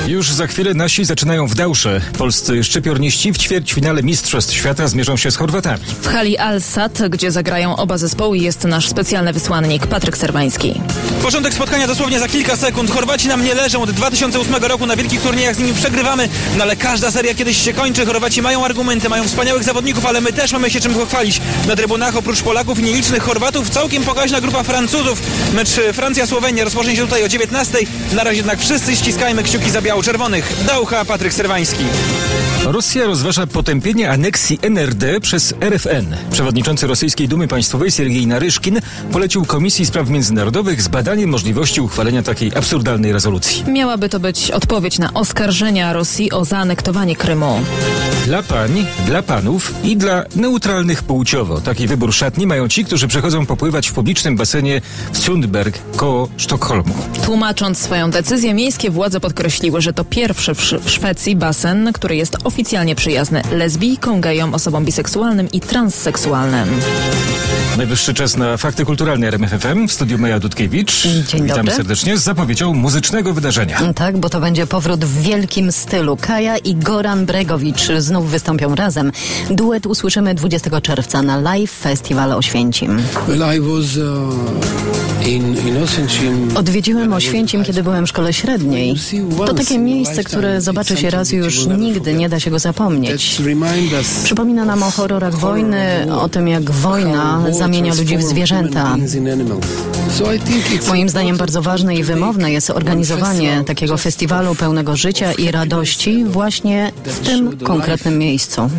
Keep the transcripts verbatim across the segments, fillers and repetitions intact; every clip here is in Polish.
Już za chwilę nasi zaczynają w Dausze. Polscy szczypiorniści w ćwierćfinale Mistrzostw Świata zmierzą się z Chorwatami. W hali Al-Sad, gdzie zagrają oba zespoły, jest nasz specjalny wysłannik Patryk Serwański. Początek spotkania dosłownie za kilka sekund. Chorwaci nam nie leżą. Od dwa tysiące ósmego roku na wielkich turniejach z nimi przegrywamy, no ale każda seria kiedyś się kończy. Chorwaci mają argumenty, mają wspaniałych zawodników, ale my też mamy się czym pochwalić. Na trybunach oprócz Polaków i nielicznych Chorwatów całkiem pokaźna grupa Francuzów. Mecz Francja-Słowenia rozpocznie się tutaj o dziewiętnastej. Na razie jednak wszyscy ściskajmy kciuki za biało-czerwonych. Daucha, Patryk Serwański. Rosja rozważa potępienie aneksji N R D przez R F N. Przewodniczący Rosyjskiej Dumy Państwowej Sergiej Naryszkin polecił Komisji Spraw Międzynarodowych zbadanie możliwości uchwalenia takiej absurdalnej rezolucji. Miałaby to być odpowiedź na oskarżenia Rosji o zaanektowanie Krymu. Dla pań, dla panów i dla neutralnych płciowo. Taki wybór szatni mają ci, którzy przychodzą popływać w publicznym basenie w Sundberg koło Sztokholmu. Tłumacząc swoją decyzję, miejskie władze podkreśliły, że to pierwszy w, Sz- w Szwecji basen, który jest oficjalnie przyjazny lesbijkom, gejom, osobom biseksualnym i transseksualnym. Najwyższy czas na fakty kulturalne R M F F M. W studiu Maja Dudkiewicz. Dzień Witamy dobry. serdecznie z zapowiedzią muzycznego wydarzenia. Tak, bo to będzie powrót w wielkim stylu. Kaja i Goran Bregowicz znów wystąpią razem. Duet usłyszymy dwudziestego czerwca na Live Festival Oświęcim. Odwiedziłem Oświęcim, kiedy byłem w szkole średniej. To takie miejsce, które zobaczy się raz i już nigdy nie da się go zapomnieć. Przypomina nam o horrorach wojny, o tym, jak wojna zamienia ludzi w zwierzęta. Moim zdaniem bardzo ważne i wymowne jest organizowanie takiego festiwalu pełnego życia i radości właśnie w tym konkretnym miejscu.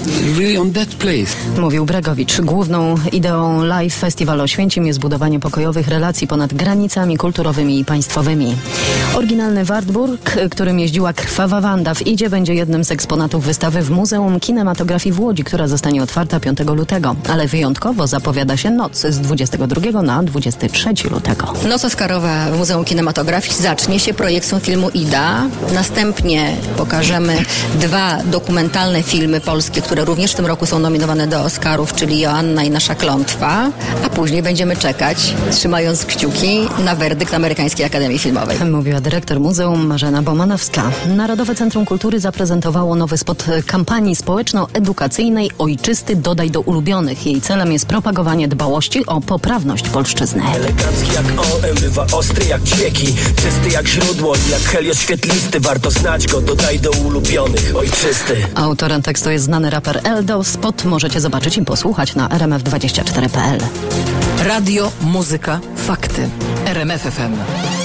Mówił Bregowicz. Główną ideą Live Festival Oświęcim jest budowanie pokojowych relacji ponad granicami kulturowymi i państwowymi. Oryginalny Wartburg, którym jeździła Krwawa Wanda w Idzie, będzie jednym z eksponatów wystawy w Muzeum Kinematografii w Łodzi, która zostanie otwarta piątego lutego. Ale wyjątkowo zapowiada się noc z dwudziestego drugiego na dwudziestego trzeciego lutego. Noc Oscarowa w Muzeum Kinematografii zacznie się projekcją filmu Ida. Następnie pokażemy dwa dokumentalne filmy polskie, które również w tym roku są nominowane do Oscarów, czyli Joanna i Nasza Klątwa. A później będziemy czekać, trzymając kciuki na werdykt Amerykańskiej Akademii Filmowej. Mówiła dyrektor muzeum Marzena Bomanowska. Narodowe Centrum Kultury zaprezentowało nowy spot kampanii społeczno-edukacyjnej Ojczysty dodaj do ulubionych. Jej celem jest propagowanie dbałości o poprawność polszczyzny. Elegancki jak O M, bywa ostry jak ćwieki, czysty jak źródło i jak Helios świetlisty. Warto znać go, dodaj do ulubionych. Ojczysty. Autorem tekstu jest znany raper Eldo. Spot możecie zobaczyć i posłuchać na r m f dwadzieścia cztery kropka p l. Radio, muzyka, fakty. R M F F M.